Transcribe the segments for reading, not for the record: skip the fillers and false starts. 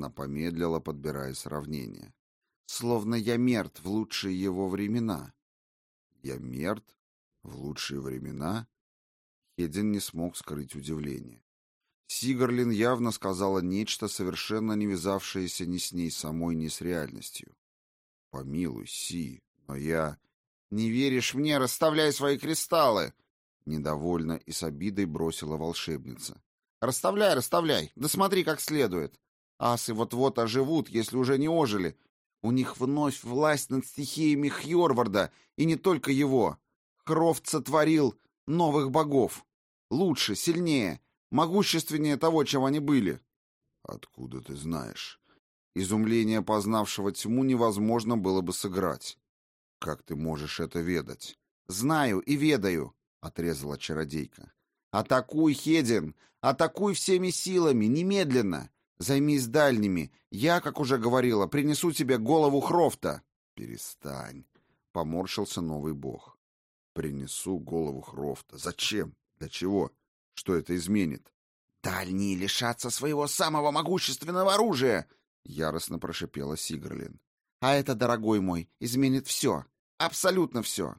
Она помедлила, подбирая сравнение. Словно я мертв в лучшие его времена. Я мертв в лучшие времена? Хедин не смог скрыть удивление. Сигарлин явно сказала нечто, совершенно не вязавшееся ни с ней самой, ни с реальностью. «Помилуй, Си, но я...» «Не веришь мне? Расставляй свои кристаллы!» Недовольно и с обидой бросила волшебница. «Расставляй, расставляй! Да смотри, как следует! Асы вот-вот оживут, если уже не ожили. У них вновь власть над стихиями Хьорварда, и не только его. Хрофт сотворил новых богов. Лучше, сильнее, могущественнее того, чем они были». «Откуда ты знаешь?» Изумление познавшего тьму невозможно было бы сыграть. «Как ты можешь это ведать?» «Знаю и ведаю», — отрезала чародейка. «Атакуй, Хедин! Атакуй всеми силами, немедленно! Займись дальними. Я, как уже говорила, принесу тебе голову Хрофта». «Перестань», — поморщился новый бог. «Принесу голову Хрофта. Зачем? Для чего? Что это изменит?» «Дальние лишатся своего самого могущественного оружия!» — яростно прошипела Сигрлин. «А это, дорогой мой, изменит все. Абсолютно все».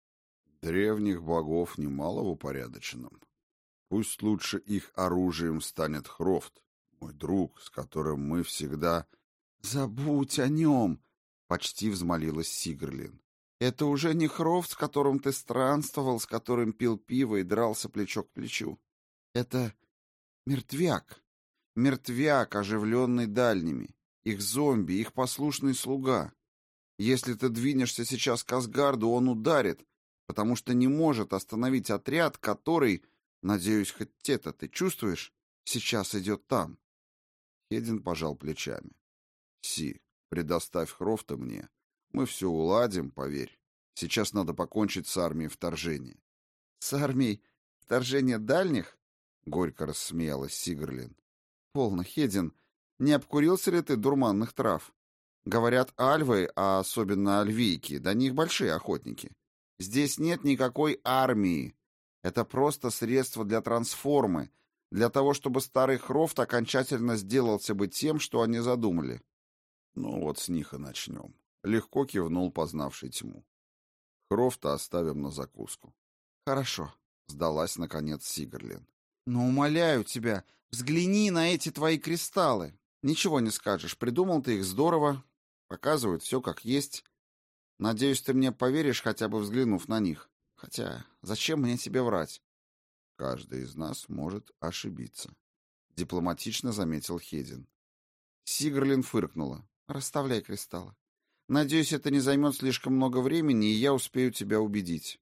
«Древних богов немало в упорядоченном. Пусть лучше их оружием станет Хрофт, мой друг, с которым мы всегда...» «Забудь о нем!» — почти взмолилась Сигрлин. «Это уже не Хрофт, с которым ты странствовал, с которым пил пиво и дрался плечо к плечу. Это мертвяк. Мертвяк, оживленный дальними. Их зомби, их послушный слуга. Если ты двинешься сейчас к Асгарду, он ударит, потому что не может остановить отряд, который, надеюсь, хоть это ты чувствуешь, сейчас идет там». Хедин пожал плечами. «Си, предоставь Хрофта мне. Мы все уладим, поверь. Сейчас надо покончить с армией вторжения». «С армией вторжения дальних?» — горько рассмеялась Сигрлин. «Полно, Хедин. Не обкурился ли ты дурманных трав? Говорят, альвы, а особенно альвийки, до них большие охотники. Здесь нет никакой армии. Это просто средство для трансформы, для того, чтобы старый Хрофт окончательно сделался бы тем, что они задумали». «Ну вот с них и начнем», — легко кивнул познавший тьму. «Хрофта оставим на закуску». «Хорошо», — сдалась, наконец, Сигрлин. «Но умоляю тебя, взгляни на эти твои кристаллы. Ничего не скажешь, придумал ты их здорово, показывают все как есть. Надеюсь, ты мне поверишь, хотя бы взглянув на них. Хотя, зачем мне тебе врать?» «Каждый из нас может ошибиться», — дипломатично заметил Хедин. Сигрлин фыркнула. «Расставляй кристаллы. Надеюсь, это не займет слишком много времени, и я успею тебя убедить».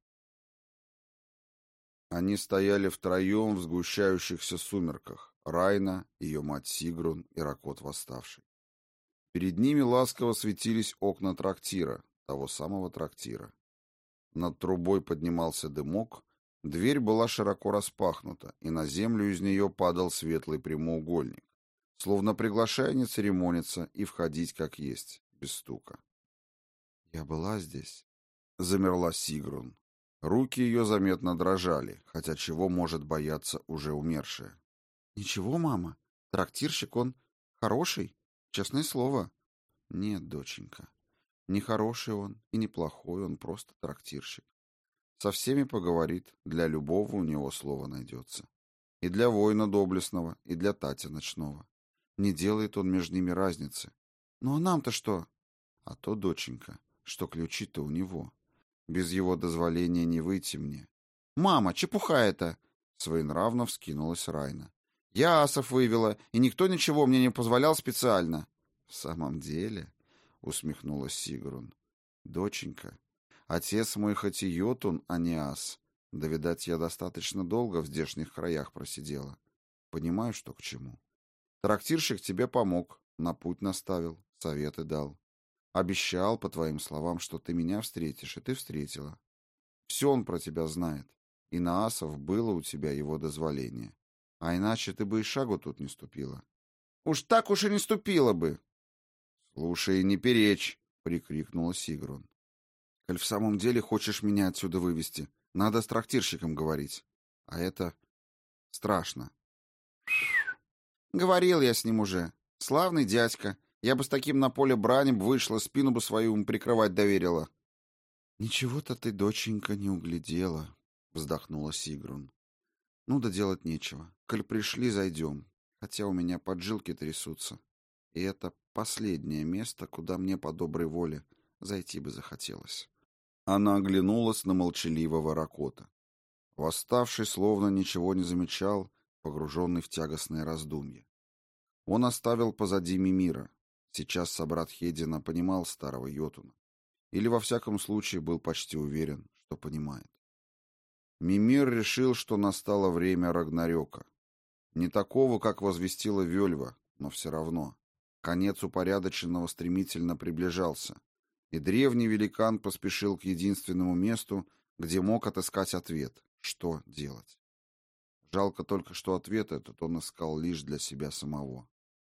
Они стояли втроем в сгущающихся сумерках. Райна, ее мать Сигрун и Ракот Восставший. Перед ними ласково светились окна трактира, того самого трактира. Над трубой поднимался дымок, дверь была широко распахнута, и на землю из нее падал светлый прямоугольник, словно приглашая не церемониться и входить как есть, без стука. «Я была здесь», — замерла Сигрун. Руки ее заметно дрожали, хотя чего может бояться уже умершая. «Ничего, мама. Трактирщик он хороший, честное слово». «Нет, доченька, не хороший он и не плохой, он просто трактирщик. Со всеми поговорит, для любого у него слово найдется. И для воина доблестного, и для Тати ночного. Не делает он между ними разницы. Ну а нам-то что?» «А то, доченька, что ключи-то у него. Без его дозволения не выйти мне». «Мама, чепуха это!» — своенравно вскинулась Райна. «Я асов вывела, и никто ничего мне не позволял специально». «В самом деле?» — усмехнулась Сигрун. «Доченька, отец мой хоть и йотун, а не ас. Да, видать, я достаточно долго в здешних краях просидела. Понимаю, что к чему. Трактирщик тебе помог, на путь наставил, советы дал. Обещал, по твоим словам, что ты меня встретишь, и ты встретила. Все он про тебя знает, и на асов было у тебя его дозволение. А иначе ты бы и шагу тут не ступила». «Уж так уж и не ступила бы!» «Слушай, не перечь!» — прикрикнула Сигрун. «Коль в самом деле хочешь меня отсюда вывести, надо с трактирщиком говорить. А это страшно». «Говорил я с ним уже. Славный дядька. Я бы с таким на поле брани б вышла, спину бы свою ему прикрывать доверила. Ничего-то ты, доченька, не углядела, вздохнула Сигрун. Ну да делать нечего. Коль пришли, зайдем. Хотя у меня поджилки трясутся. И это последнее место, куда мне по доброй воле зайти бы захотелось. Она оглянулась на молчаливого Ракота. Восставший словно ничего не замечал, погруженный в тягостные раздумья. Он оставил позади Мимира. Сейчас собрат Хедина понимал старого Йотуна. Или, во всяком случае, был почти уверен, что понимает. Мимир решил, что настало время Рагнарёка. Не такого, как возвестила Вельва, но все равно. Конец упорядоченного стремительно приближался, и древний великан поспешил к единственному месту, где мог отыскать ответ, что делать. Жалко только, что ответ этот он искал лишь для себя самого.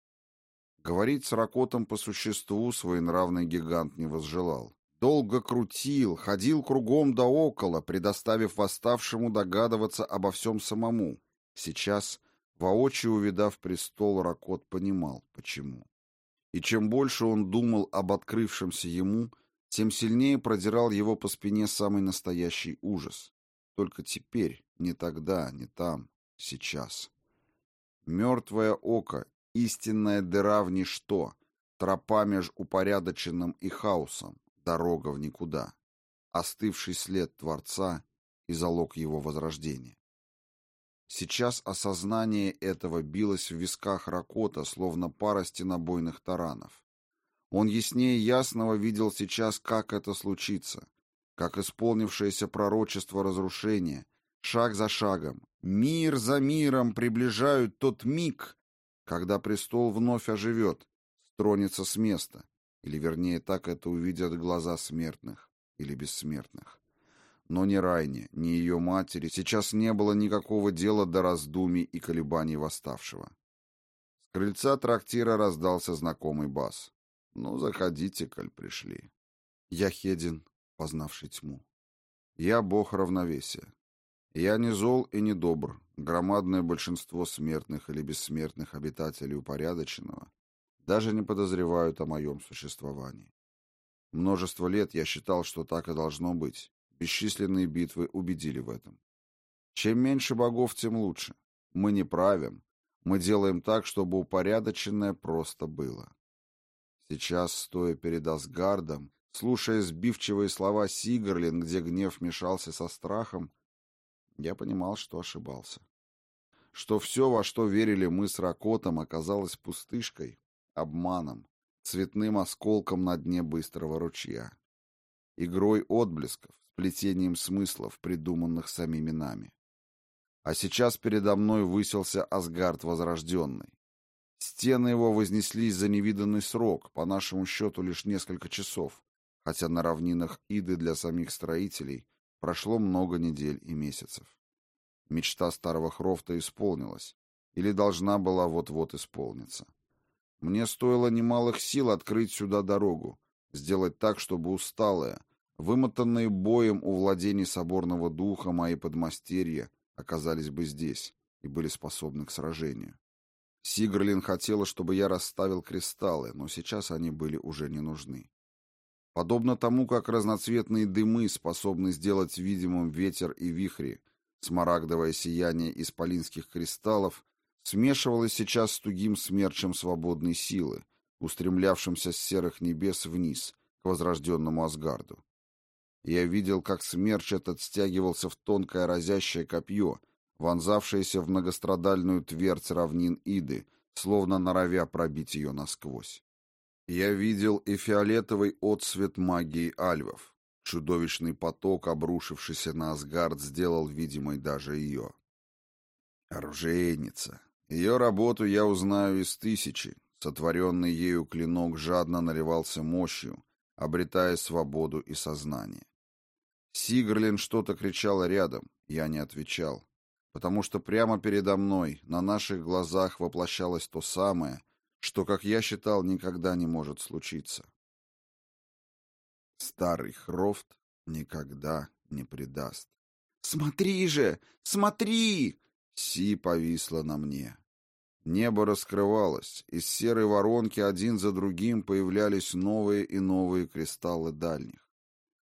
Говорить с Ракотом по существу своенравный гигант не возжелал. Долго крутил, ходил кругом да около, предоставив восставшему догадываться обо всем самому. Сейчас, воочию увидав престол, Ракот понимал, почему. И чем больше он думал об открывшемся ему, тем сильнее продирал его по спине самый настоящий ужас. Только теперь, не тогда, не там, сейчас. Мертвое око, истинная дыра в ничто, тропа меж упорядоченным и хаосом, дорога в никуда, остывший след Творца и залог его возрождения. Сейчас осознание этого билось в висках Ракота, словно пара стенобойных таранов. Он яснее ясного видел сейчас, как это случится, как исполнившееся пророчество разрушения, шаг за шагом, мир за миром приближают тот миг, когда престол вновь оживет, стронется с места, или, вернее, так это увидят глаза смертных или бессмертных. Но ни Райне, ни ее матери сейчас не было никакого дела до раздумий и колебаний восставшего. С крыльца трактира раздался знакомый бас. «Ну, заходите, коль пришли». Я Хедин, познавший тьму. Я бог равновесия. Я не зол и не добр. Громадное большинство смертных или бессмертных обитателей упорядоченного даже не подозревают о моем существовании. Множество лет я считал, что так и должно быть. Бесчисленные битвы убедили в этом. Чем меньше богов, тем лучше. Мы не правим. Мы делаем так, чтобы упорядоченное просто было. Сейчас, стоя перед Асгардом, слушая сбивчивые слова Сигрлин, где гнев мешался со страхом, я понимал, что ошибался. Что все, во что верили мы с Ракотом, оказалось пустышкой, обманом, цветным осколком на дне быстрого ручья. Игрой отблесков, сплетением смыслов, придуманных самими нами. А сейчас передо мной высился Асгард Возрожденный. Стены его вознеслись за невиданный срок, по нашему счету лишь несколько часов, хотя на равнинах Иды для самих строителей прошло много недель и месяцев. Мечта старого Хрофта исполнилась, или должна была вот-вот исполниться. Мне стоило немалых сил открыть сюда дорогу, сделать так, чтобы усталые, вымотанные боем у владений соборного духа мои подмастерья оказались бы здесь и были способны к сражению. Сигрлин хотела, чтобы я расставил кристаллы, но сейчас они были уже не нужны. Подобно тому, как разноцветные дымы способны сделать видимым ветер и вихри, смарагдовое сияние исполинских кристаллов смешивалось сейчас с тугим смерчем свободной силы, устремлявшимся с серых небес вниз, к возрожденному Асгарду. Я видел, как смерч этот стягивался в тонкое разящее копье, вонзавшееся в многострадальную твердь равнин Иды, словно норовя пробить ее насквозь. Я видел и фиолетовый отсвет магии альвов. Чудовищный поток, обрушившийся на Асгард, сделал видимой даже ее. Оружейница. Ее работу я узнаю из тысячи. Сотворенный ею клинок жадно наливался мощью, обретая свободу и сознание. Сигрлин что-то кричала рядом, я не отвечал, потому что прямо передо мной, на наших глазах воплощалось то самое, что, как я считал, никогда не может случиться. Старый Хрофт никогда не предаст. «Смотри же! Смотри!» Си повисла на мне. Небо раскрывалось, из серой воронки один за другим появлялись новые и новые кристаллы дальних.